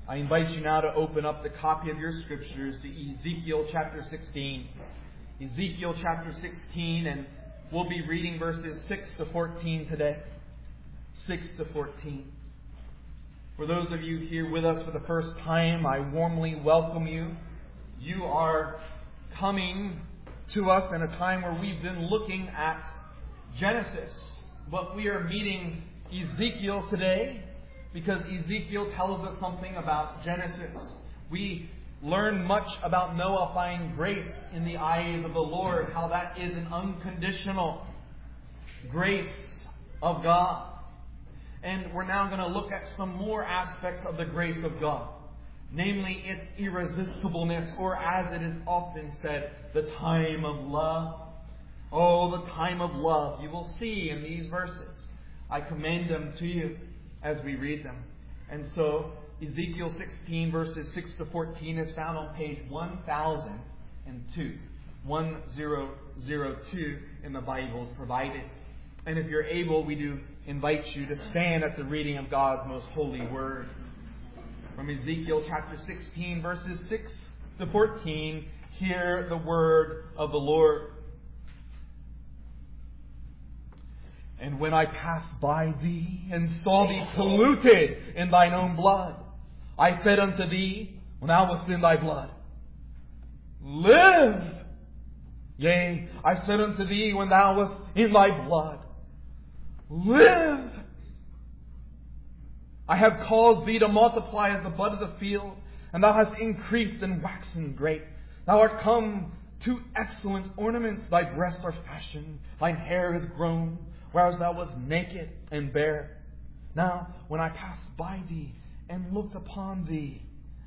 I invite you now to open up the copy of your scriptures to Ezekiel chapter 16. Ezekiel chapter 16, and we'll be reading verses 6 to 14 today. 6 to 14. For those of you here with us for the first time, I warmly welcome you. You are coming to us in a time where we've been looking at Genesis, but we are meeting Ezekiel today because Ezekiel tells us something about Genesis. We learn much about Noah finding grace in the eyes of the Lord, how that is an unconditional grace of God. And we're now going to look at some more aspects of the grace of God, namely its irresistibleness, or as it is often said, the time of love. Oh, the time of love. You will see in these verses. I commend them to you as we read them. And so, Ezekiel 16 verses 6 to 14 is found on page 1002. 1002 in the Bibles provided. And if you're able, we do invite you to stand at the reading of God's most holy word. From Ezekiel chapter 16 verses 6 to 14, hear the word of the Lord. And when I passed by thee and saw thee polluted in thine own blood, I said unto thee, when thou wast in thy blood, live! Yea, I said unto thee, when thou wast in thy blood, live! I have caused thee to multiply as the bud of the field, and thou hast increased and waxen great. Thou art come to excellent ornaments. Thy breasts are fashioned, thine hair is grown, whereas thou wast naked and bare. Now, when I passed by thee and looked upon thee,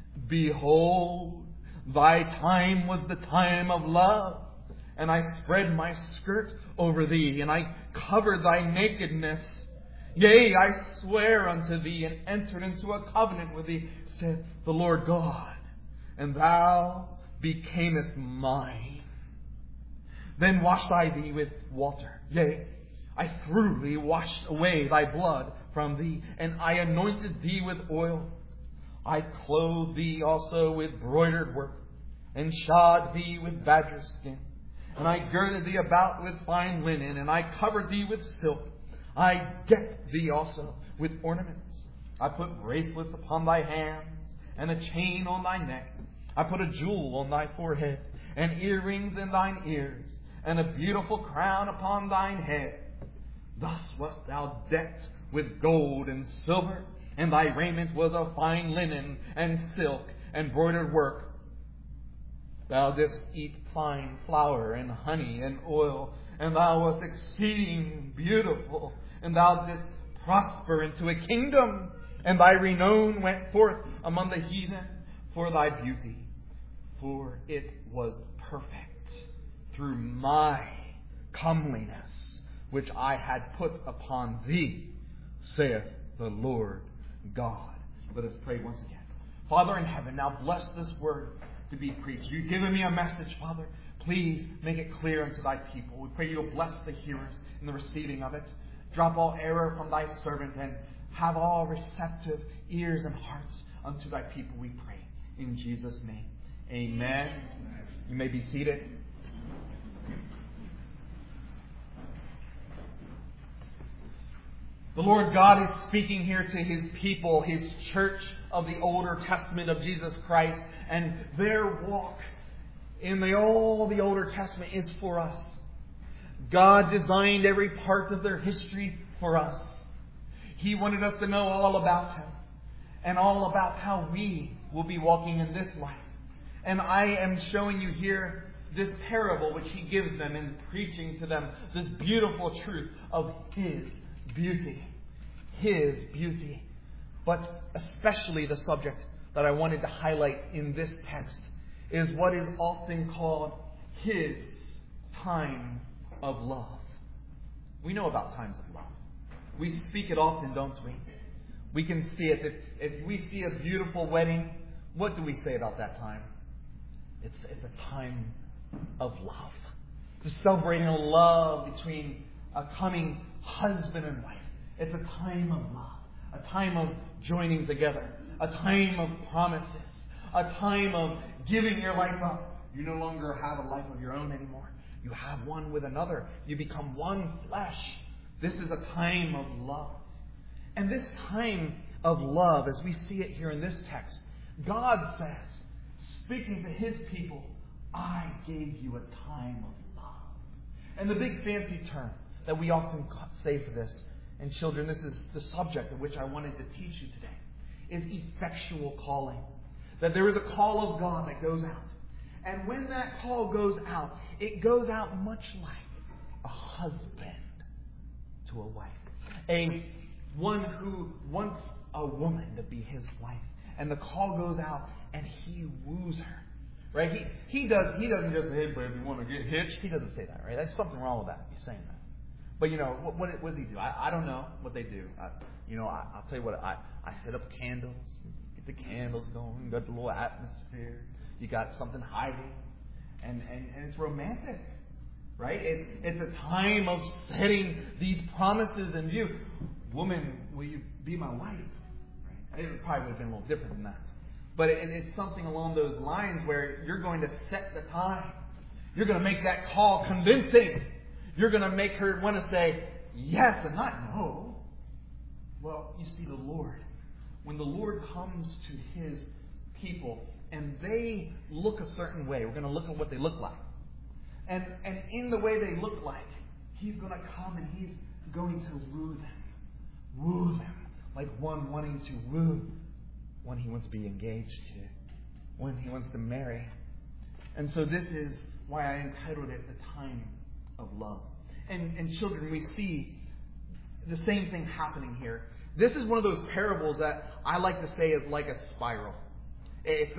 behold, thy time was the time of love. And I spread my skirt over thee, and I covered thy nakedness. Yea, I swear unto thee, and entered into a covenant with thee, said the Lord God, and thou becamest mine. Then washed I thee with water. Yea, I thoroughly washed away thy blood from thee, and I anointed thee with oil. I clothed thee also with broidered work, and shod thee with badger skin. And I girded thee about with fine linen, and I covered thee with silk. I decked thee also with ornaments. I put bracelets upon thy hands, and a chain on thy neck. I put a jewel on thy forehead, and earrings in thine ears, and a beautiful crown upon thine head. Thus wast thou decked with gold and silver, and thy raiment was of fine linen and silk and broidered work. Thou didst eat fine flour and honey and oil, and thou wast exceeding beautiful, and thou didst prosper into a kingdom, and thy renown went forth among the heathen for thy beauty, for it was perfect through my comeliness, which I had put upon thee, saith the Lord God. Let us pray once again. Father in heaven, now bless this word to be preached. You've given me a message, Father. Please make it clear unto thy people. We pray you'll bless the hearers in the receiving of it. Drop all error from thy servant, and have all receptive ears and hearts unto thy people, we pray. In Jesus' name, amen. You may be seated. The Lord God is speaking here to His people, His church of the Older Testament of Jesus Christ, and their walk in all the Older Testament is for us. God designed every part of their history for us. He wanted us to know all about Him and all about how we will be walking in this life. And I am showing you here this parable which He gives them in preaching to them this beautiful truth of His beauty. His beauty. But especially the subject that I wanted to highlight in this text is what is often called His time of love. We know about times of love. We speak it often, don't we? We can see it. If we see a beautiful wedding, what do we say about that time? It's a time of love. It's celebrating a love between a coming husband and wife. It's a time of love. a time of joining together, a time of promises, a time of giving your life up. You no longer have a life of your own anymore. You have one with another. You become one flesh. This is a time of love. And this time of love, as we see it here in this text, God says, speaking to His people, I gave you a time of love. And the big fancy term that we often say for this, and children, this is the subject of which I wanted to teach you today, is effectual calling. That there is a call of God that goes out. And when that call goes out, it goes out much like a husband to a wife. One who wants a woman to be his wife. And the call goes out and he woos her. Right? He doesn't just say, hey, baby, you want to get hitched? He doesn't say that, right? There's something wrong with that. He's saying that. But, what does he do? I don't know what they do. I'll tell you what. I set up candles. Get the candles going. Got the little atmosphere. You got something hiding. And it's romantic. Right? It's a time of setting these promises in view. Woman, will you be my wife? Right? It probably would have been a little different than that. But it's something along those lines where you're going to set the time. You're going to make that call convincing. You're going to make her want to say yes and not no. Well, you see, the Lord, when the Lord comes to His people and they look a certain way, we're going to look at what they look like. And in the way they look like, He's going to come and He's going to woo them. Woo them like one wanting to woo one he wants to be engaged to, one he wants to marry. And so this is why I entitled it The Time of Love. And children, we see the same thing happening here. This is one of those parables that I like to say is like a spiral. It's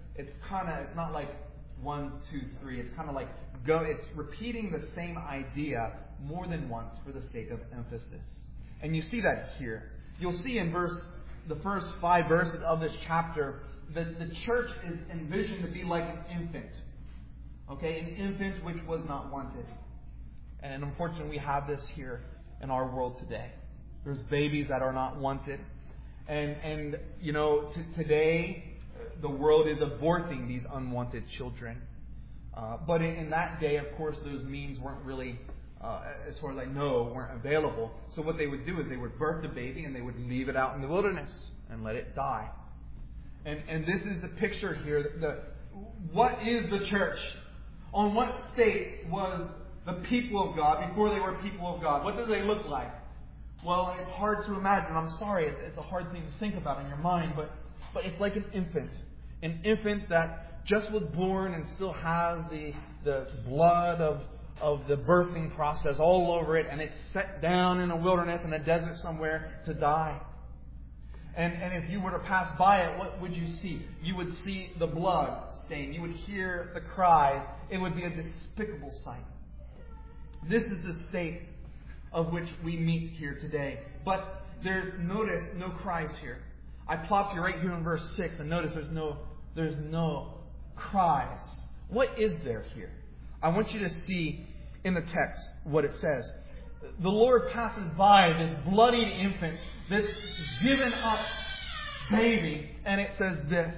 not like 1, 2, 3. It's kind of like it's repeating the same idea more than once for the sake of emphasis. And you see that here. You'll see in the first 5 verses of this chapter that the church is envisioned to be like an infant. Okay, an infant which was not wanted. And unfortunately, we have this here in our world today. There's babies that are not wanted. And today, the world is aborting these unwanted children. But in that day, of course, those means weren't really, as far as I know, weren't available. So what they would do is they would birth the baby and they would leave it out in the wilderness and let it die. And this is the picture here. What is the church? On what state was the people of God before they were people of God? What do they look like? Well, it's hard to imagine. I'm sorry, it's a hard thing to think about in your mind, but it's like an infant. An infant that just was born and still has the blood of the birthing process all over it, and it's set down in a wilderness in a desert somewhere to die. And if you were to pass by it, what would you see? You would see the blood stain. You would hear the cries. It would be a despicable sight. This is the state of which we meet here today. But notice no cries here. I plopped you right here in verse 6, and notice there's no cries. What is there here? I want you to see in the text what it says. The Lord passes by this bloodied infant, this given up baby, and it says this: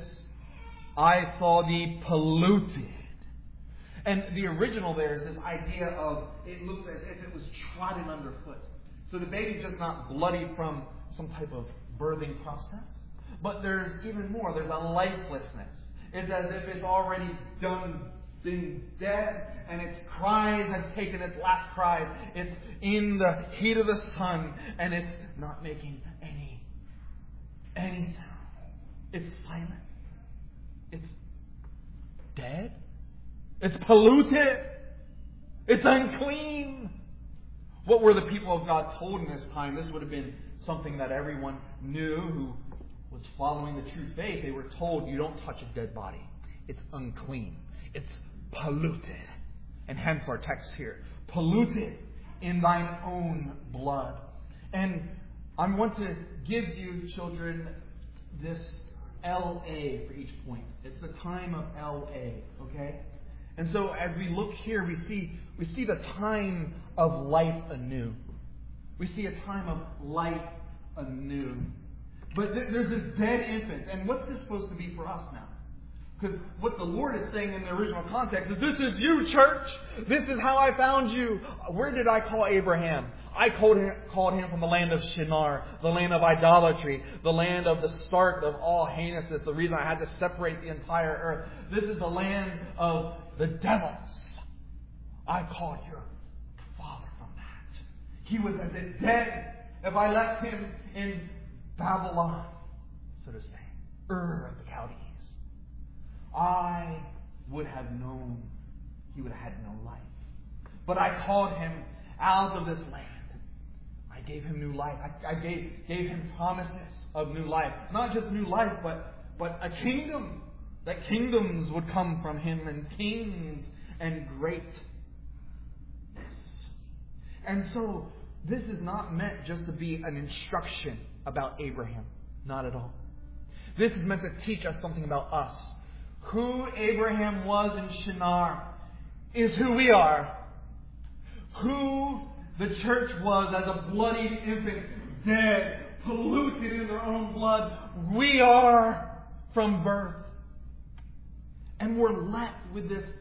I saw thee polluted. And the original there is this idea of it looks as if it was trodden underfoot. So the baby's just not bloody from some type of birthing process, but there's even more. There's a lifelessness. It's as if it's already been dead, and its cries have taken its last cries. It's in the heat of the sun, and it's not making any sound. It's silent. It's dead. It's polluted. It's unclean. What were the people of God told in this time? This would have been something that everyone knew who was following the true faith. They were told, you don't touch a dead body. It's unclean. It's polluted. And hence our text here. Polluted in thine own blood. And I want to give you, children, this LA for each point. It's the time of LA. Okay? And so as we look here, we see the time of life anew. We see a time of life anew. But there's this dead infant. And what's this supposed to be for us now? Because what the Lord is saying in the original context is, this is you, church. This is how I found you. Where did I call Abraham? I called him from the land of Shinar, the land of idolatry, the land of the start of all heinousness, the reason I had to separate the entire earth. This is the land of the devils. I called your father from that. He was as if dead if I left him in Babylon, so to say, Ur of the Chaldees. I would have known he would have had no life. But I called him out of this land. I gave him new life. I gave him promises of new life. Not just new life, but a kingdom. That kingdoms would come from him, and kings and greatness. And so this is not meant just to be an instruction about Abraham. Not at all. This is meant to teach us something about us. Who Abraham was in Shinar is who we are. Who the church was as a bloodied infant, dead, polluted in their own blood, we are from birth. And we're left with this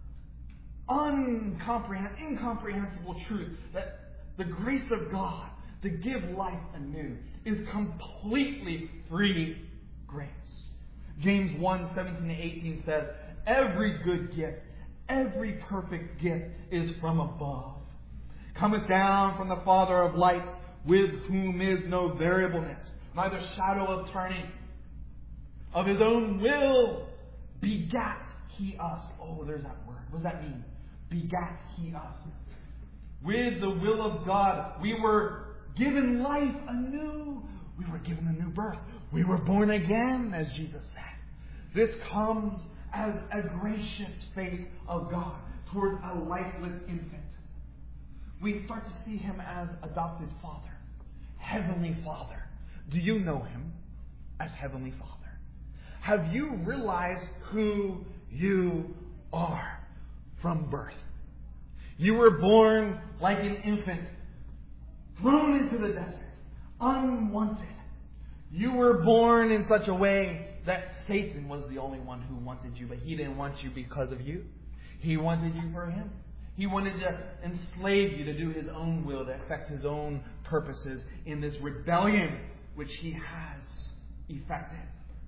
incomprehensible truth that the grace of God to give life anew is completely free grace. James 1:17-18 says, every good gift, every perfect gift is from above, cometh down from the Father of lights, with whom is no variableness, neither shadow of turning. Of his own will begat he us. Oh, there's that word. What does that mean? Begat he us. With the will of God, we were given life anew. We were given a new birth. We were born again, as Jesus said. This comes as a gracious face of God toward a lifeless infant. We start to see him as adopted Father, Heavenly Father. Do you know him as Heavenly Father? Have you realized who you are from birth? You were born like an infant, thrown into the desert, unwanted. You were born in such a way that Satan was the only one who wanted you, but he didn't want you because of you. He wanted you for him. He wanted to enslave you to do his own will, to effect his own purposes in this rebellion which he has effected.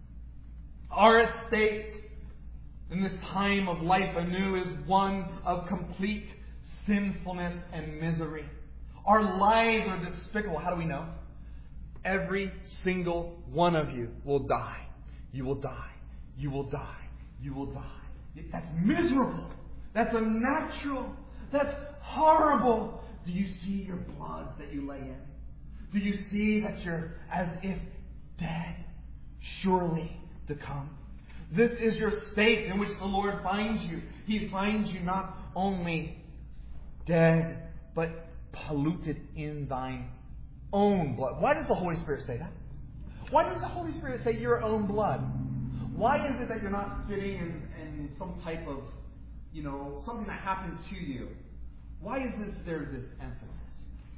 Our estate in this time of life anew is one of complete sinfulness and misery. Our lives are despicable. How do we know? Every single one of you will die. You will die. You will die. You will die. That's miserable. That's unnatural. That's horrible. Do you see your blood that you lay in? Do you see that you're as if dead, surely to come? This is your state in which the Lord finds you. He finds you not only dead, but polluted in thine own blood. Why does the Holy Spirit say that? Why does the Holy Spirit say your own blood? Why is it that you're not sitting in some type of, something that happened to you? Why is there's this emphasis?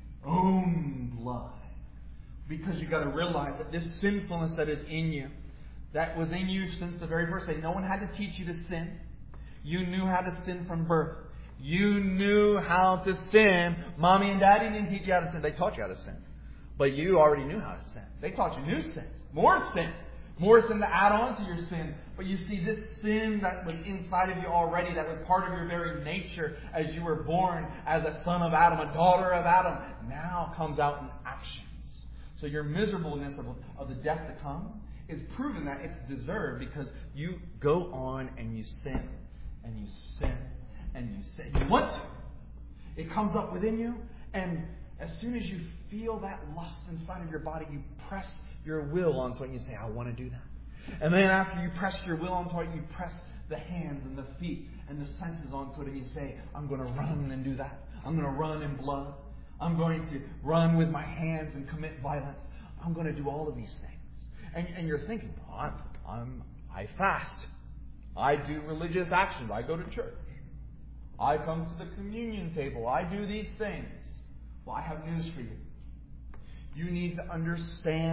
Own blood. Because you got to realize that this sinfulness that is in you, that was in you since the very first day. No one had to teach you to sin. You knew how to sin from birth. You knew how to sin. Mommy and Daddy didn't teach you how to sin. They taught you how to sin. But you already knew how to sin. They taught you new sins. More sin. More sin to add on to your sin. But you see, this sin that was inside of you already, that was part of your very nature as you were born as a son of Adam, a daughter of Adam, now comes out in actions. So your miserableness of the death to come is proven that it's deserved because you go on and you sin. And you sin. And you sin. You want to. It comes up within you. And as soon as you feel that lust inside of your body, you press your will onto it and you say, I want to do that. And then after you press your will onto it, you press the hands and the feet and the senses onto it and you say, I'm going to run and do that. I'm going to run in blood. I'm going to run with my hands and commit violence. I'm going to do all of these things. And you're thinking, well, I fast. I do religious actions. I go to church. I come to the communion table. I do these things. Well, I have news for you. You need to understand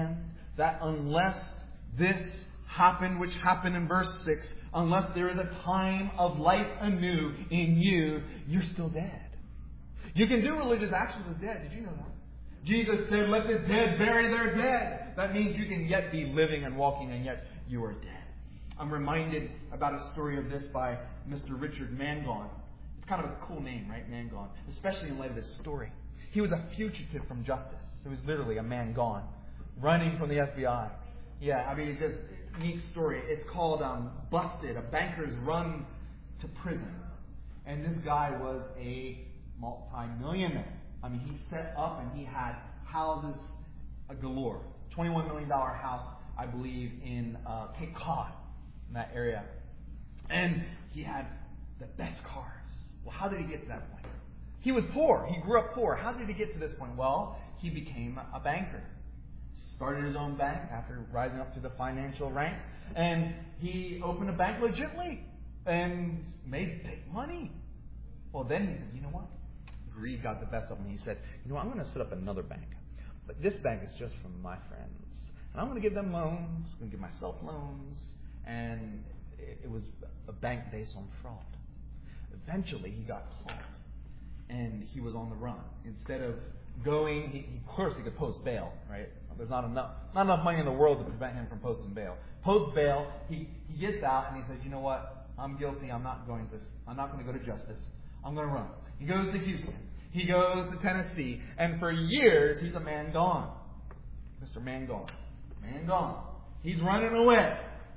that unless this happened, which happened in verse 6, unless there is a time of life anew in you, you're still dead. You can do religious actions as dead. Did you know that? Jesus said, let the dead bury their dead. That means you can yet be living and walking, and yet you are dead. I'm reminded about a story of this by Mr. Richard Mangon. It's kind of a cool name, right? Mangon. Especially in light of this story. He was a fugitive from justice. He was literally a man gone, running from the FBI. Yeah, I mean, it's just a neat story. It's called Busted, a banker's run to prison. And this guy was a multi-millionaire. I mean, he set up and he had houses galore. $21 million house, I believe, in Cape Cod, in that area. And he had the best cars. Well, how did he get to that point? He was poor. He grew up poor. How did he get to this point? Well, he became a banker. Started his own bank after rising up through the financial ranks. And he opened a bank legitimately and made big money. Well, then he said, you know what? Greed got the best of him. He said, you know what? I'm going to set up another bank. But this bank is just for my friends. And I'm going to give them loans. I'm going to give myself loans. And it was a bank based on fraud. Eventually, he got caught. And he was on the run. Instead of going, of course he could post bail, right? There's not enough money in the world to prevent him from posting bail. Post bail, he gets out and he says, you know what? I'm guilty. I'm not going to go to justice. I'm going to run. He goes to Houston. He goes to Tennessee. And for years, he's a man gone. Mr. Man Gone. Man gone. He's running away.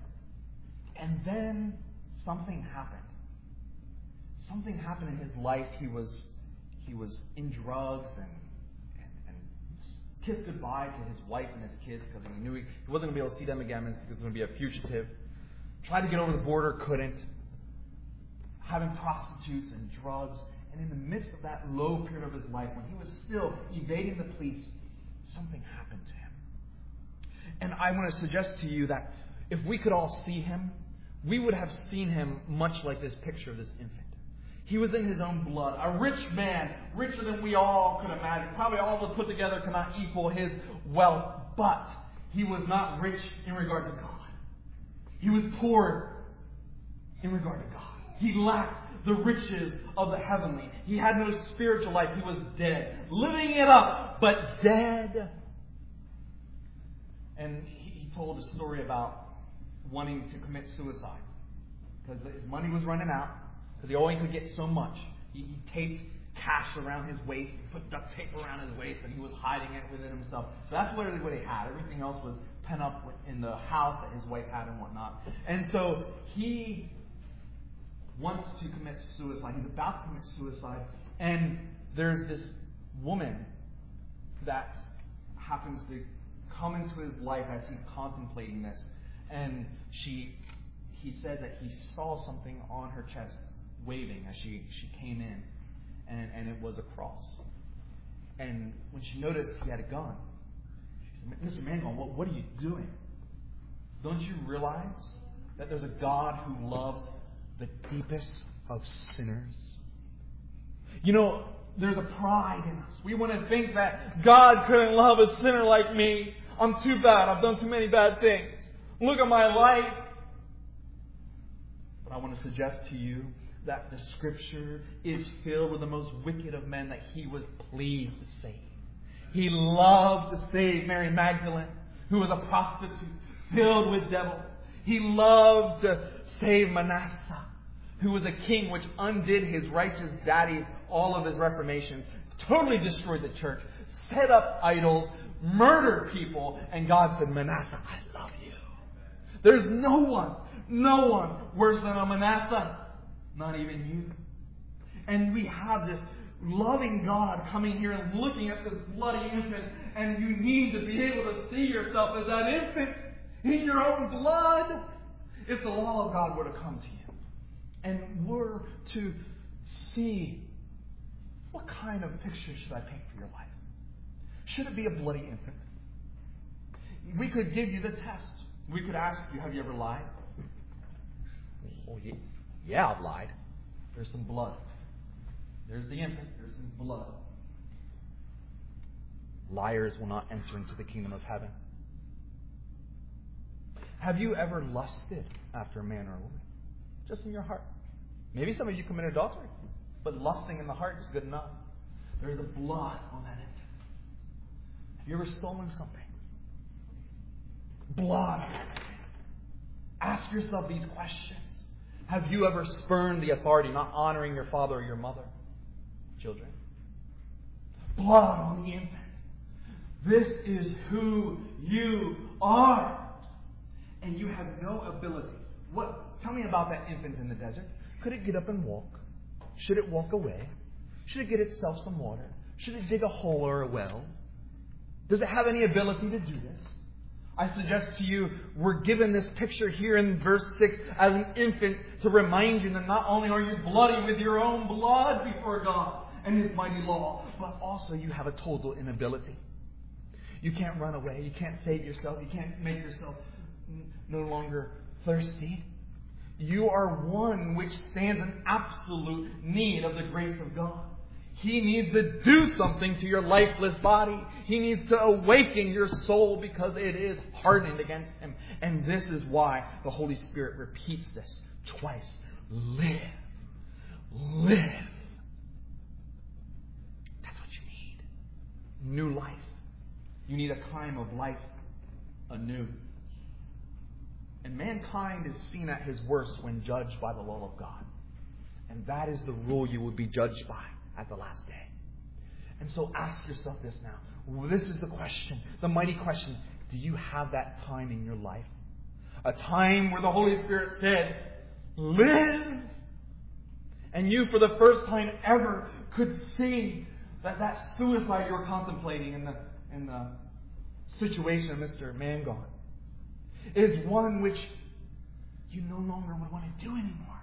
And then something happened. Something happened in his life. He was in drugs and kissed goodbye to his wife and his kids because he knew he wasn't going to be able to see them again because he was going to be a fugitive. Tried to get over the border, couldn't. Having prostitutes and drugs. And in the midst of that low period of his life, when he was still evading the police, something happened to him. And I want to suggest to you that if we could all see him, we would have seen him much like this picture of this infant. He was in his own blood. A rich man, richer than we all could imagine. Probably all of us put together cannot equal his wealth. But he was not rich in regard to God. He was poor in regard to God. He lacked the riches of the heavenly. He had no spiritual life. He was dead. Living it up, but dead. And he told a story about wanting to commit suicide. Because his money was running out. Because he only could get so much. He taped cash around his waist. He put duct tape around his waist. And he was hiding it within himself. So that's literally what he had. Everything else was pent up in the house that his wife had and whatnot. And so he wants to commit suicide. He's about to commit suicide. And there's this woman that happens to come into his life as he's contemplating this. And he said that he saw something on her chest waving as she came in. And it was a cross. And when she noticed he had a gun, she said, Mr. Mangon, what are you doing? Don't you realize that there's a God who loves the deepest of sinners? You know, there's a pride in us. We want to think that God couldn't love a sinner like me. I'm too bad. I've done too many bad things. Look at my life. But I want to suggest to you that the Scripture is filled with the most wicked of men that He was pleased to save. He loved to save Mary Magdalene, who was a prostitute filled with devils. He loved to save Manasseh, who was a king which undid his righteous daddies, all of his reformations, totally destroyed the church, set up idols, murdered people, and God said, Manasseh, I love you. There's no one worse than a Manasseh, not even you. And we have this loving God coming here and looking at this bloody infant, and you need to be able to see yourself as that infant in your own blood. If the law of God were to come to you and were to see, what kind of picture should I paint for your life? Should it be a bloody infant? We could give you the test. We could ask you, have you ever lied? Oh, yeah, I've lied. There's some blood. There's the infant. There's some blood. Liars will not enter into the kingdom of heaven. Have you ever lusted after a man or a woman? Just in your heart. Maybe some of you commit adultery, but lusting in the heart is good enough. There is a blood on that infant. Have you ever stolen something? Blood. Ask yourself these questions. Have you ever spurned the authority, not honoring your father or your mother? Children. Blood on the infant. This is who you are. And you have no ability. Tell me about that infant in the desert. Could it get up and walk? Should it walk away? Should it get itself some water? Should it dig a hole or a well? Does it have any ability to do this? I suggest to you, we're given this picture here in verse 6 as an infant to remind you that not only are you bloody with your own blood before God and His mighty law, but also you have a total inability. You can't run away. You can't save yourself. You can't make yourself no longer thirsty. You are one which stands in absolute need of the grace of God. He needs to do something to your lifeless body. He needs to awaken your soul because it is hardened against Him. And this is why the Holy Spirit repeats this twice. Live. Live. That's what you need. New life. You need a time of life anew. And mankind is seen at his worst when judged by the law of God. And that is the rule you will be judged by at the last day. And so ask yourself this now. This is the question, the mighty question. Do you have that time in your life? A time where the Holy Spirit said, live! And you, for the first time ever, could see that suicide you were contemplating in the situation of Mr. Mangon is one which you no longer would want to do anymore.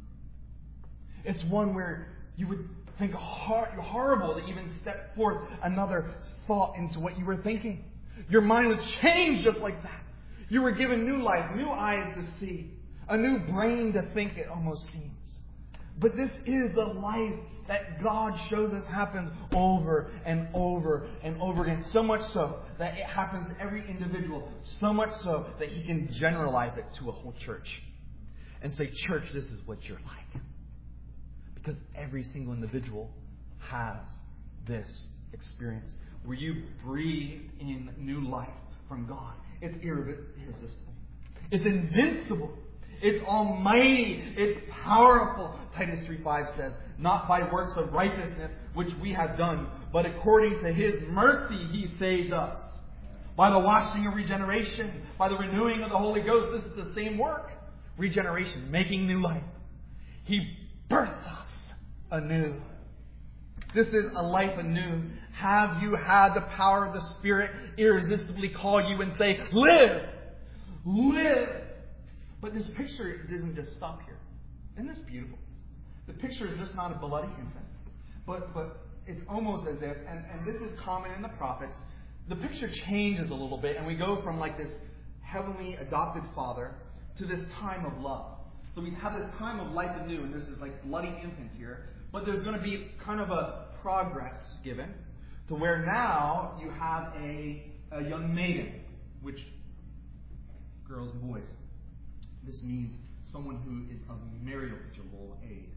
It's one where you would think you're horrible to even step forth another thought into what you were thinking. Your mind was changed just like that. You were given new life, new eyes to see, a new brain to think, it almost seems. But this is the life that God shows us happens over and over and over again. So much so that it happens to every individual. So much so that He can generalize it to a whole church. And say, church, this is what you're like. Because every single individual has this experience. Where you breathe in new life from God. It's irresistible. It's invincible. It's almighty. It's powerful. Titus 3:5 says, not by works of righteousness which we have done, but according to His mercy He saved us. By the washing of regeneration, by the renewing of the Holy Ghost. This is the same work. Regeneration, making new life. He births us anew. This is a life anew. Have you had the power of the Spirit irresistibly call you and say, live! Live! But this picture doesn't just stop here. Isn't this beautiful? The picture is just not a bloody infant. But it's almost as if, and this is common in the prophets, the picture changes a little bit and we go from like this heavenly adopted father to this time of love. So we have this time of life anew, and this is like bloody infant here. But there's going to be kind of a progress given to where now you have a young maiden, which girls and boys. This means someone who is of marriageable age.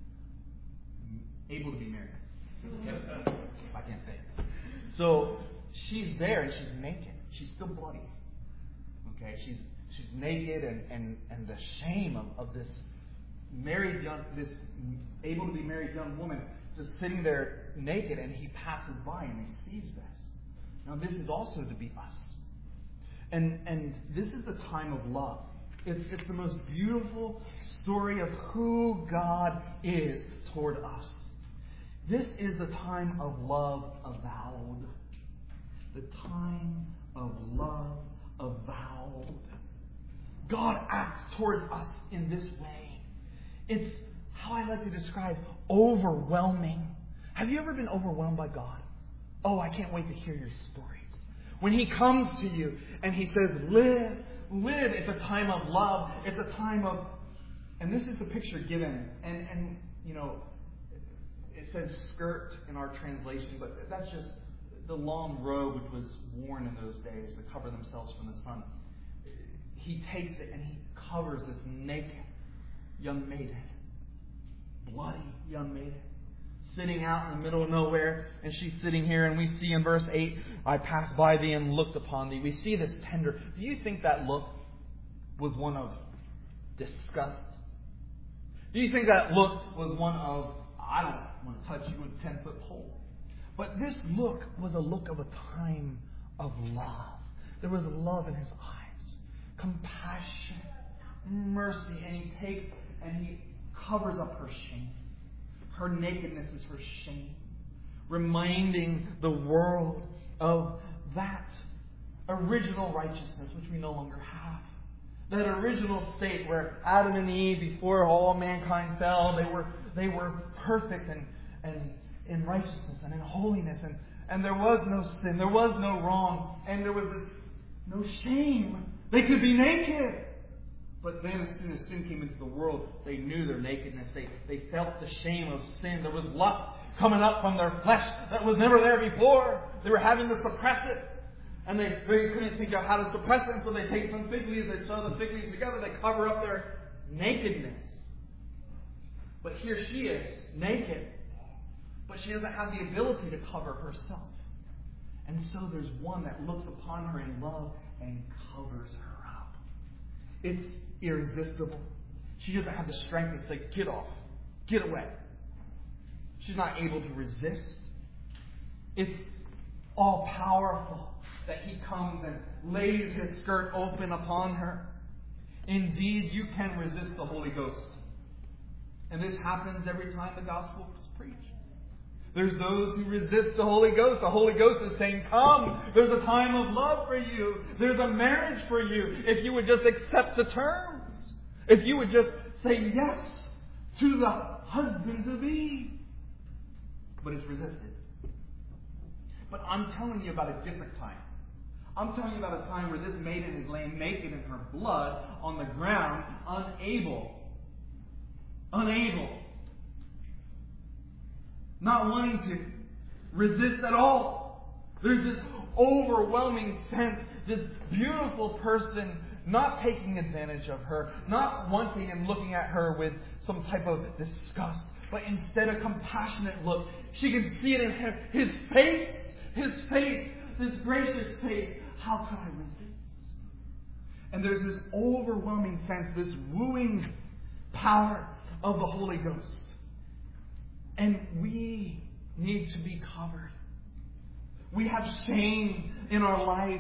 Able to be married. Okay? I can't say it. So she's there and she's naked. She's still bloody. Okay? She's naked and the shame of this this able to be married young woman just sitting there naked, and he passes by and he sees this. Now this is also to be us. And this is the time of love. It's the most beautiful story of who God is toward us. This is the time of love avowed. The time of love avowed. God acts towards us in this way. It's how I like to describe overwhelming. Have you ever been overwhelmed by God? Oh, I can't wait to hear your stories. When He comes to you and He says, live, live. It's a time of love. It's a time of... And this is the picture given. And you know, it says skirt in our translation, but that's just the long robe which was worn in those days to cover themselves from the sun. he takes it and he covers this naked young maiden, bloody young maiden, sitting out in the middle of nowhere, and she's sitting here, and we see in verse 8, I passed by thee and looked upon thee. We see this tender. Do you think that look was one of disgust? Do you think that look was one of, I don't want to touch you with a 10-foot pole? But this look was a look of a time of love. There was love in his eyes, compassion, mercy, and he takes and he covers up her shame. Her nakedness is her shame, reminding the world of that original righteousness which we no longer have. That original state where Adam and Eve, before all mankind fell, they were perfect and in righteousness and in holiness, and there was no sin, there was no wrong, and there was no shame. They could be naked. But then as soon as sin came into the world, they knew their nakedness. They felt the shame of sin. There was lust coming up from their flesh that was never there before. They were having to suppress it. And they couldn't think of how to suppress it, so they take some fig leaves, they sew the fig leaves together, they cover up their nakedness. But here she is, naked. But she doesn't have the ability to cover herself. And so there's one that looks upon her in love and covers her up. It's irresistible. She doesn't have the strength to say, get off, get away. She's not able to resist. It's all powerful that he comes and lays his skirt open upon her. Indeed, you can resist the Holy Ghost. And this happens every time the gospel is preached. There's those who resist the Holy Ghost. The Holy Ghost is saying, come, there's a time of love for you. There's a marriage for you. If you would just accept the terms. If you would just say yes to the husband-to-be. But it's resisted. But I'm telling you about a different time. I'm telling you about a time where this maiden is laying naked in her blood on the ground, unable, not wanting to resist at all. There's this overwhelming sense, this beautiful person not taking advantage of her, not wanting and looking at her with some type of disgust, but instead a compassionate look. She can see it in his face, this gracious face. How could I resist? And there's this overwhelming sense, this wooing power of the Holy Ghost. And we need to be covered. We have shame in our life.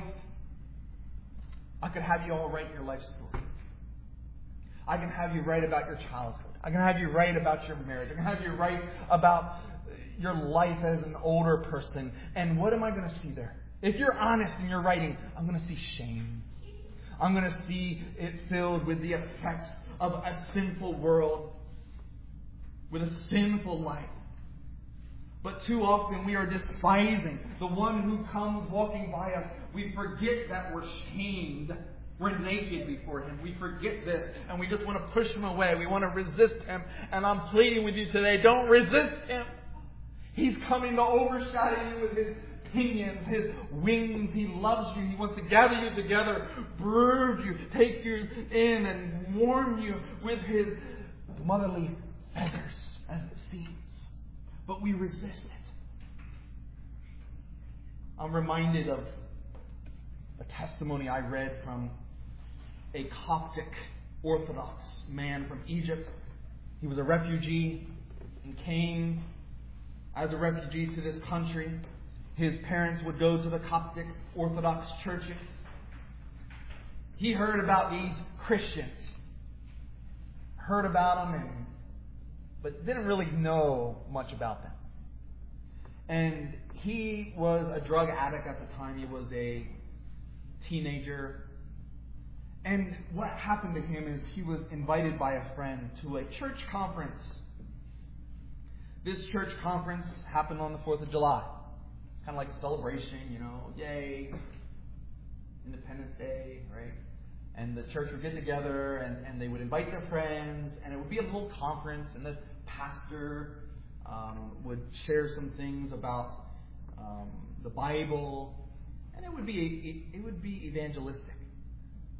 I could have you all write your life story. I can have you write about your childhood. I can have you write about your marriage. I can have you write about your life as an older person. And what am I going to see there? If you're honest in your writing, I'm going to see shame. I'm going to see it filled with the effects of a sinful world, with a sinful life. But too often we are despising the one who comes walking by us. We forget that we're shamed. We're naked before Him. We forget this and we just want to push Him away. We want to resist Him. And I'm pleading with you today, don't resist Him. He's coming to overshadow you with His pinions, His wings. He loves you. He wants to gather you together, brood you, take you in and warm you with His motherly feathers, as it seems. But we resist it. I'm reminded of a testimony I read from a Coptic Orthodox man from Egypt. He was a refugee and came as a refugee to this country. His parents would go to the Coptic Orthodox churches. He heard about these Christians. Heard about them, but didn't really know much about them. And he was a drug addict at the time. He was a teenager. And what happened to him is he was invited by a friend to a church conference. This church conference happened on the 4th of July. It's kind of like a celebration, yay, Independence Day, right? And the church would get together and they would invite their friends, and it would be a little conference, and the pastor would share some things about the Bible, and it would be evangelistic.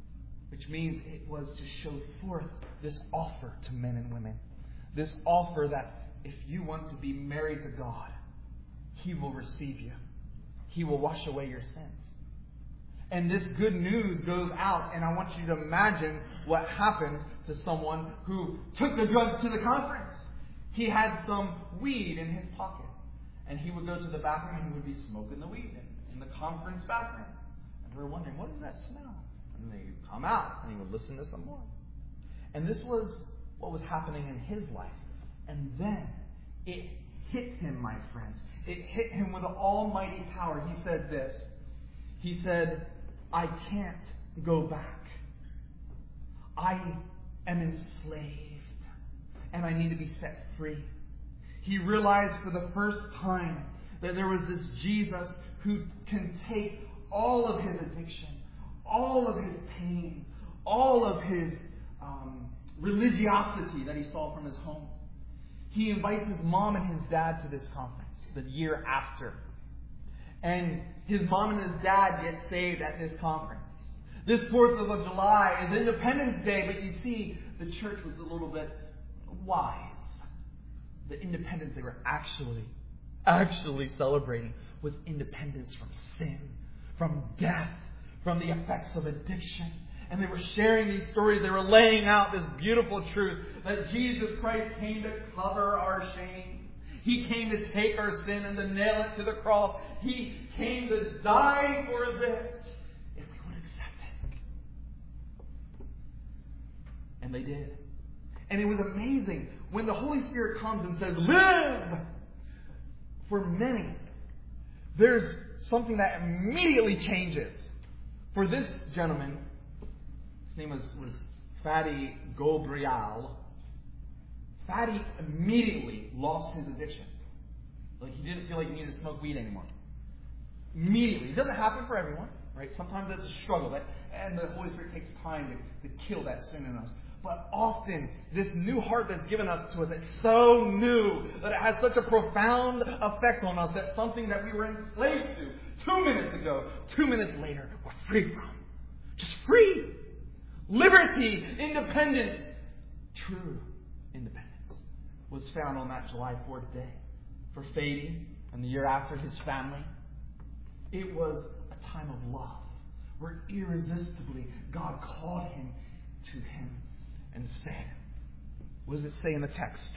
which means it was to show forth this offer to men and women. This offer that if you want to be married to God, He will receive you. He will wash away your sins. And this good news goes out, and I want you to imagine what happened to someone who took the drugs to the conference. He had some weed in his pocket, and he would go to the bathroom and he would be smoking the weed in the conference bathroom. And we were wondering, what does that smell? And they would come out, and he would listen to some more. And this was what was happening in his life. And then it hit him, my friends. It hit him with almighty power. He said this. He said, I can't go back. I am enslaved, and I need to be set free. He realized for the first time that there was this Jesus who can take all of his addiction, all of his pain, all of his religiosity that he saw from his home. He invites his mom and his dad to this conference the year after. And his mom and his dad get saved at this conference. This 4th of July is Independence Day, but you see, the church was a little bit wise. The independence they were actually celebrating was independence from sin, from death, from the effects of addiction. And they were sharing these stories. They were laying out this beautiful truth that Jesus Christ came to cover our shame. He came to take our sin and to nail it to the cross. He came to die for this if we would accept it. And they did. And it was amazing when the Holy Spirit comes and says, live! For many, there's something that immediately changes. For this gentleman, his name was Fadi Gobrial. Fadi immediately lost his addiction. Like, he didn't feel like he needed to smoke weed anymore. Immediately. It doesn't happen for everyone, right? Sometimes it's a struggle, and the Holy Spirit takes time to kill that sin in us. But often, this new heart that's given us to us, it's so new that it has such a profound effect on us that something that we were enslaved to 2 minutes ago, 2 minutes later, we're free from. Just free. Liberty, independence, true independence was found on that July 4th day. For Fadi and the year after, his family, it was a time of love where irresistibly God called him to him and said, what does it say in the text?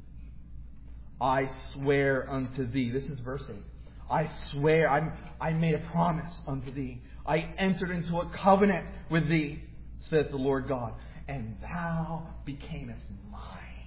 I swear unto thee. This is verse 8. I swear, I made a promise unto thee. I entered into a covenant with thee, saith the Lord God, and thou becamest mine.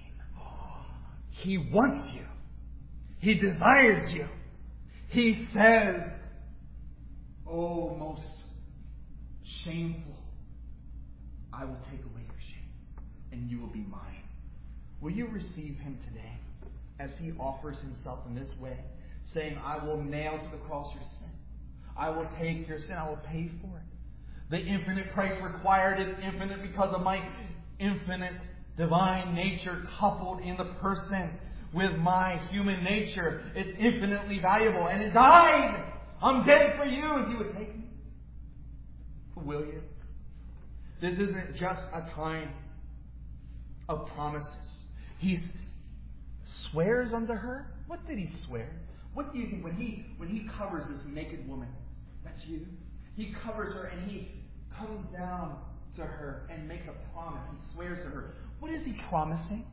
He wants you. He desires you. He says, oh, most shameful, I will take away your shame, and you will be mine. Will you receive Him today as He offers Himself in this way, saying, I will nail to the cross your sin. I will take your sin. I will pay for it. The infinite price required is infinite because of my infinite divine nature coupled in the person with my human nature. It's infinitely valuable. And it died. I'm dead for you if you would take me. Will you? This isn't just a time of promises. He swears unto her. What did he swear? What do you think when he covers this naked woman? That's you. He covers her and he comes down to her and makes a promise. He swears to her. What is he promising?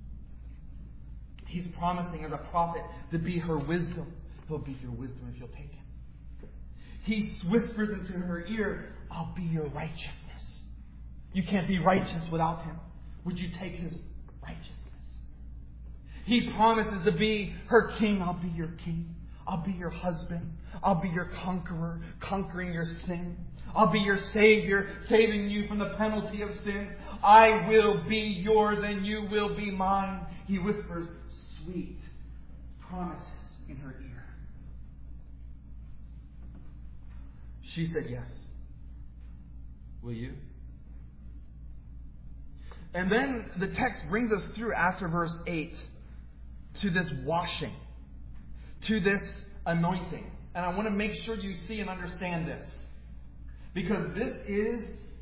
He's promising as a prophet to be her wisdom. He'll be your wisdom if you'll take him. He whispers into her ear, I'll be your righteousness. You can't be righteous without him. Would you take his righteousness? He promises to be her king. I'll be your king. I'll be your husband. I'll be your conqueror, conquering your sin. I'll be your Savior, saving you from the penalty of sin. I will be yours and you will be mine. He whispers sweet promises in her ear. She said yes. Will you? And then the text brings us through after verse 8 to this washing, to this anointing. And I want to make sure you see and understand this. Because this is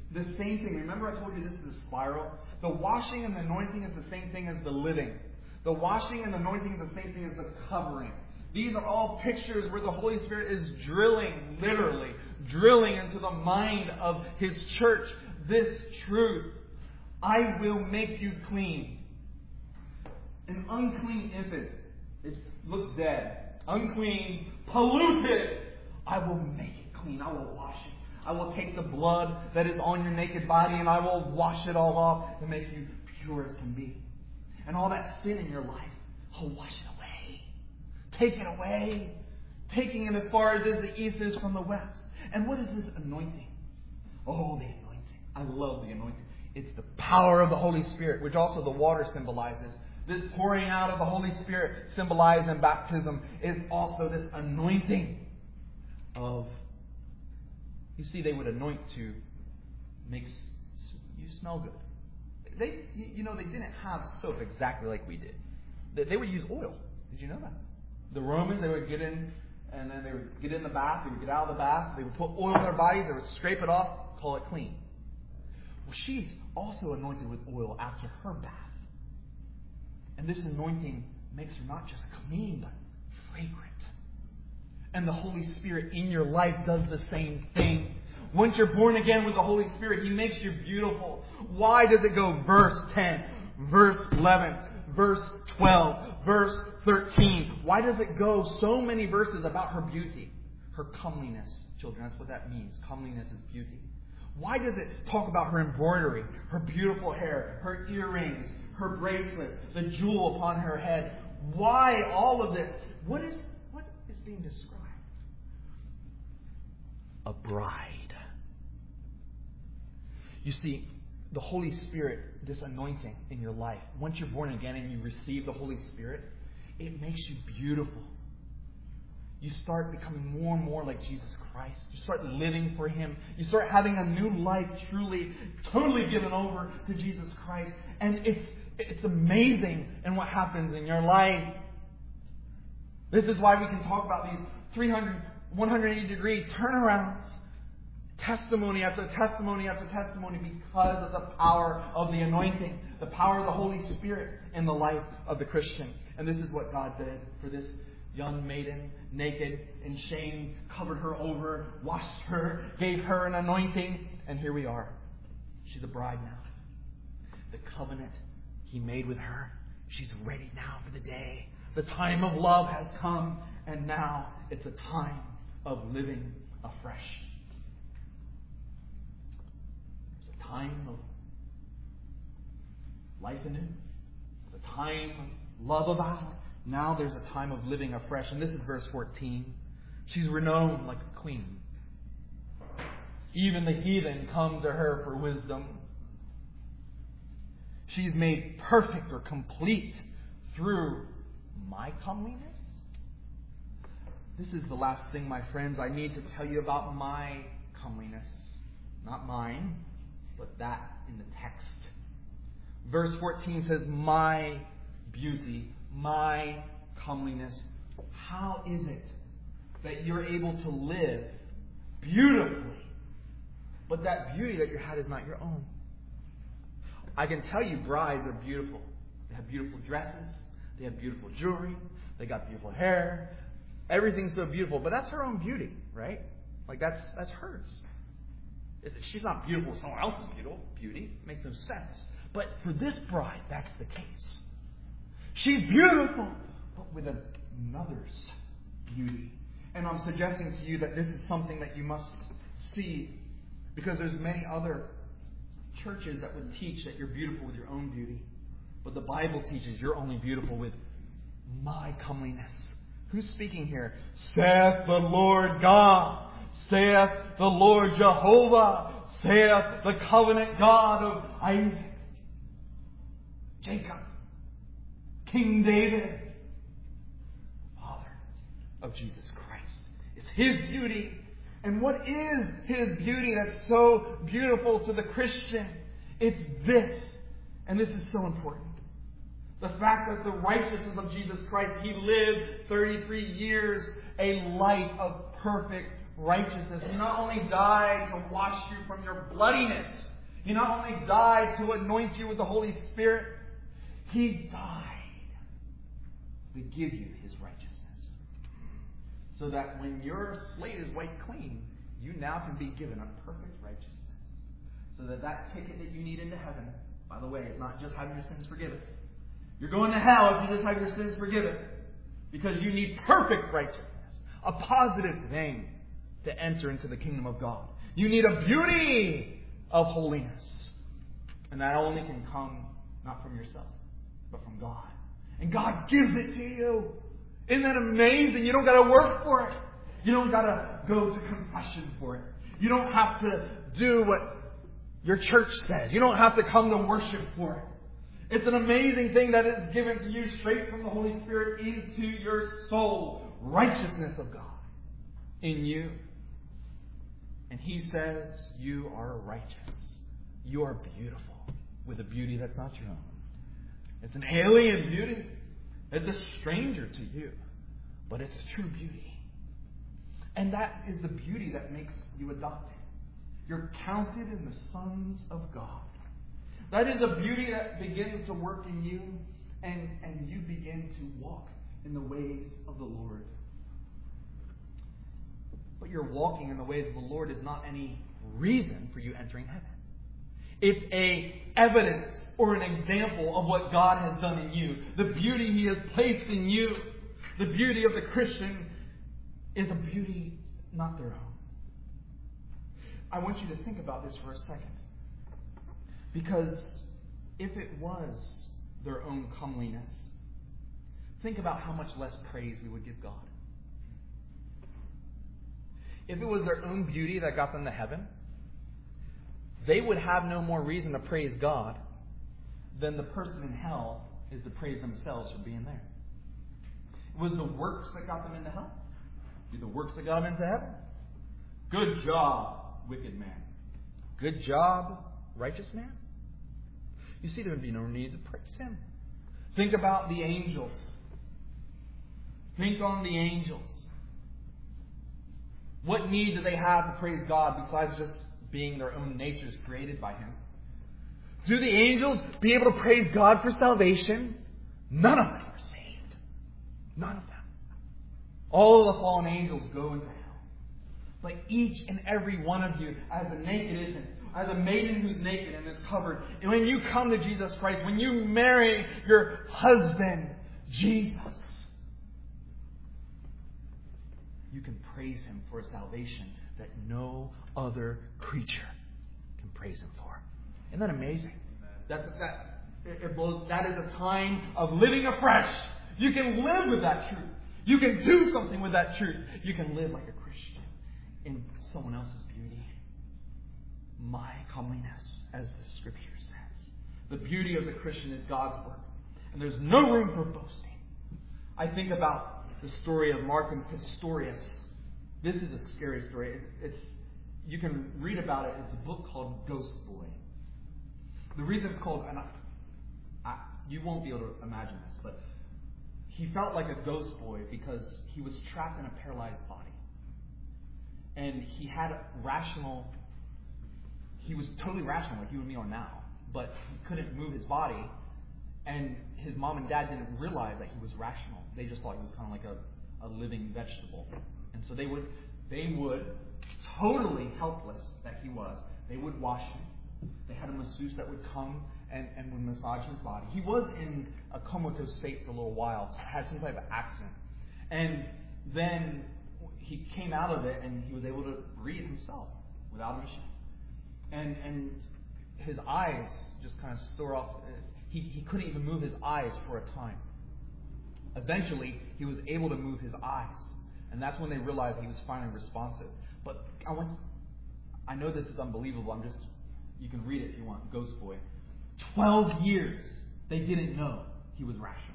the same thing. Remember I told you this is a spiral? The washing and the anointing is the same thing as the living. The washing and anointing is the same thing as the covering. These are all pictures where the Holy Spirit is drilling, literally, drilling into the mind of His church this truth. I will make you clean. An unclean infant, it looks dead. Unclean, polluted. I will make it clean. I will wash it. I will take the blood that is on your naked body and I will wash it all off and make you pure as can be. And all that sin in your life, I'll wash it away. Take it away. Taking it as far as the east is from the west. And what is this anointing? Oh, the anointing. I love the anointing. It's the power of the Holy Spirit, which also the water symbolizes. This pouring out of the Holy Spirit symbolized in baptism is also this anointing of... You see, they would anoint to make you smell good. They didn't have soap exactly like we did. They would use oil. Did you know that? The Romans, they would get in, and then they would get in the bath. They would get out of the bath. They would put oil in their bodies. They would scrape it off, call it clean. Well, she's also anointed with oil after her bath. And this anointing makes her not just clean, but fragrant. And the Holy Spirit in your life does the same thing. Once you're born again with the Holy Spirit, He makes you beautiful. Why does it go verse 10, verse 11, verse 12, verse 13? Why does it go so many verses about her beauty? Her comeliness, children. That's what that means. Comeliness is beauty. Why does it talk about her embroidery, her beautiful hair, her earrings, her bracelets, the jewel upon her head? Why all of this? What is being described? A bride. You see, the Holy Spirit, this anointing in your life, once you're born again and you receive the Holy Spirit, it makes you beautiful. You start becoming more and more like Jesus Christ. You start living for Him. You start having a new life, truly, totally given over to Jesus Christ. And it's amazing in what happens in your life. This is why we can talk about these 180-degree turnarounds. Testimony after testimony after testimony because of the power of the anointing. The power of the Holy Spirit in the life of the Christian. And this is what God did for this young maiden, naked, in shame, covered her over, washed her, gave her an anointing. And here we are. She's a bride now. The covenant He made with her. She's ready now for the day. The time of love has come, and now it's a time of living afresh. It's a time of life anew. It's a time of love avowed. Now there's a time of living afresh. And this is verse 14. She's renowned like a queen. Even the heathen come to her for wisdom. She's made perfect or complete through my comeliness. This is the last thing, my friends, I need to tell you about my comeliness. Not mine, but that in the text. Verse 14 says, my beauty, my comeliness. How is it that you're able to live beautifully, but that beauty that you had is not your own? I can tell you brides are beautiful. They have beautiful dresses. They have beautiful jewelry. They got beautiful hair. Everything's so beautiful. But that's her own beauty, right? Like that's hers. She's not beautiful. Someone else's beauty. Makes no sense. But for this bride, that's the case. She's beautiful, but with another's beauty. And I'm suggesting to you that this is something that you must see, because there's many other churches that would teach that you're beautiful with your own beauty. But the Bible teaches you're only beautiful with my comeliness. Who's speaking here? Saith the Lord God. Saith the Lord Jehovah. Saith the covenant God of Isaac, Jacob, King David, Father of Jesus Christ. It's His beauty. And what is His beauty that's so beautiful to the Christian? It's this. And this is so important. The fact that the righteousness of Jesus Christ, He lived 33 years, a life of perfect righteousness. He not only died to wash you from your bloodiness. He not only died to anoint you with the Holy Spirit. He died to give you His righteousness. So that when your slate is wiped clean, you now can be given a perfect righteousness. So that ticket that you need into heaven, by the way, is not just having your sins forgiven. You're going to hell if you just have your sins forgiven. Because you need perfect righteousness. A positive thing to enter into the kingdom of God. You need a beauty of holiness. And that only can come not from yourself, but from God. And God gives it to you. Isn't that amazing? You don't got to work for it. You don't got to go to confession for it. You don't have to do what your church says. You don't have to come to worship for it. It's an amazing thing that is given to you straight from the Holy Spirit into your soul. Righteousness of God in you. And He says you are righteous. You are beautiful with a beauty that's not your own. It's an alien beauty. It's a stranger to you. But it's a true beauty. And that is the beauty that makes you adopted. You're counted in the sons of God. That is a beauty that begins to work in you, and you begin to walk in the ways of the Lord. But your walking in the ways of the Lord is not any reason for you entering heaven. It's a evidence or an example of what God has done in you. The beauty He has placed in you. The beauty of the Christian is a beauty not their own. I want you to think about this for a second. Because if it was their own comeliness, think about how much less praise we would give God. If it was their own beauty that got them to heaven, they would have no more reason to praise God than the person in hell is to praise themselves for being there. It was the works that got them into hell. The works that got them into heaven. Good job, wicked man. Good job, righteous man. You see, there would be no need to praise Him. Think about the angels. Think on the angels. What need do they have to praise God besides just being their own natures created by Him? Do the angels be able to praise God for salvation? None of them are saved. None of them. All of the fallen angels go into hell. But each and every one of you, as a naked infant, as a maiden who's naked and is covered, and when you come to Jesus Christ, when you marry your husband, Jesus, you can praise Him for a salvation that no other creature can praise Him for. Isn't that amazing? That is a time of living afresh. You can live with that truth. You can do something with that truth. You can live like a Christian in someone else's beauty. My comeliness, as the Scripture says. The beauty of the Christian is God's work. And there's no room for boasting. I think about the story of Martin Pistorius. This is a scary story. You can read about it. It's a book called Ghost Boy. The reason it's called, and you won't be able to imagine this, but he felt like a ghost boy because he was trapped in a paralyzed body. And he was totally rational like you and me are now, but he couldn't move his body. And his mom and dad didn't realize that he was rational. They just thought he was kind of like a living vegetable. And so they would, totally helpless that he was, they would wash him. They had a masseuse that would come and would massage his body. He was in a comatose state for a little while, had some type of accident. And then he came out of it and he was able to breathe himself without a machine. And his eyes just kind of store off. He couldn't even move his eyes for a time. Eventually, he was able to move his eyes. And that's when they realized he was finally responsive. But I know this is unbelievable. You can read it if you want. Ghost Boy. 12 years they didn't know he was rational.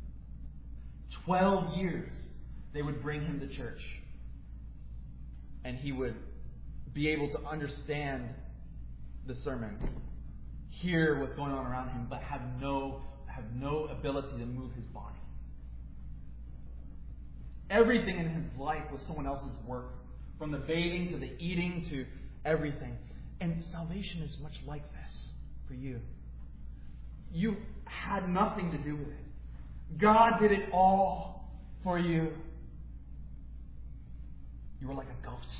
12 years they would bring him to church. And he would be able to understand the sermon, hear what's going on around him, but have no ability to move his body. Everything in his life was someone else's work From the bathing to the eating to everything. And salvation is much like this for you. You had nothing to do with it. God did it all for you. You were like a ghost.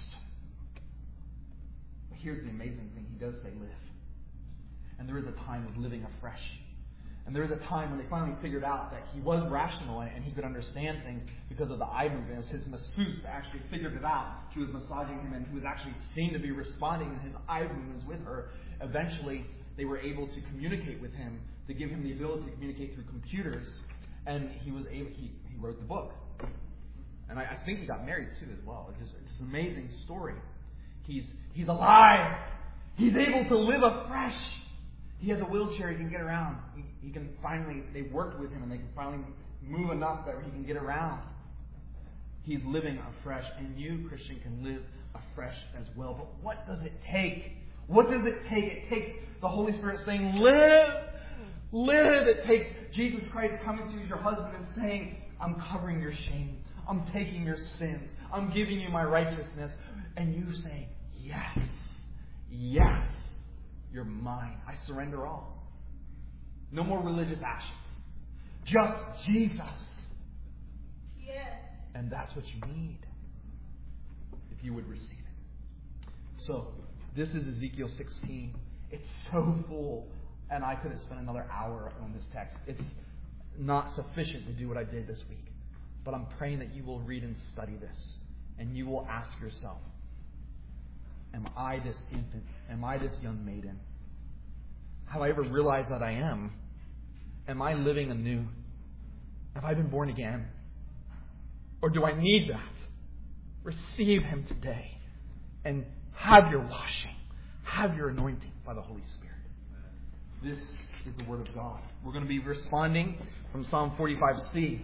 But here's the amazing thing. He does say live. And there is a time of living afresh. And there is a time when they finally figured out that he was rational and he could understand things because of the eye movements. His masseuse actually figured it out. She was massaging him and he was actually seen to be responding in his eye movements with her. Eventually, they were able to communicate with him, to give him the ability to communicate through computers. And he was able. He wrote the book. And I think he got married too as well. It's an amazing story. He's alive. He's able to live afresh. He has a wheelchair. He can get around. He can finally. They worked with him, and they can finally move enough that he can get around. He's living afresh, and you, Christian, can live afresh as well. But what does it take? What does it take? It takes the Holy Spirit saying, "Live, live." It takes Jesus Christ coming to you as your husband and saying, "I'm covering your shame. I'm taking your sins. I'm giving you my righteousness," and you say, "Yes, yes." You're mine. I surrender all. No more religious actions. Just Jesus. Yes. And that's what you need. If you would receive it. So, this is Ezekiel 16. It's so full. And I could have spent another hour on this text. It's not sufficient to do what I did this week. But I'm praying that you will read and study this. And you will ask yourself, am I this infant? Am I this young maiden? Have I ever realized that I am? Am I living anew? Have I been born again? Or do I need that? Receive Him today and have your washing. Have your anointing by the Holy Spirit. This is the Word of God. We're going to be responding from Psalm 45C.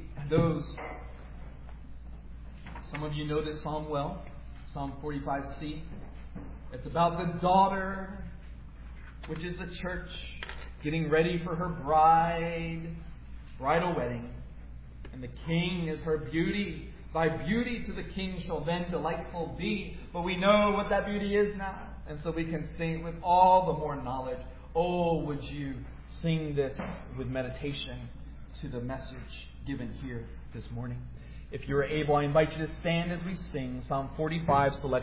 Some of you know this psalm well. Psalm 45C. It's about the daughter, which is the church, getting ready for her bridal wedding. And the king is her beauty. Thy beauty to the king shall then delightful be. But we know what that beauty is now. And so we can sing with all the more knowledge. Oh, would you sing this with meditation to the message given here this morning? If you're able, I invite you to stand as we sing Psalm 45, select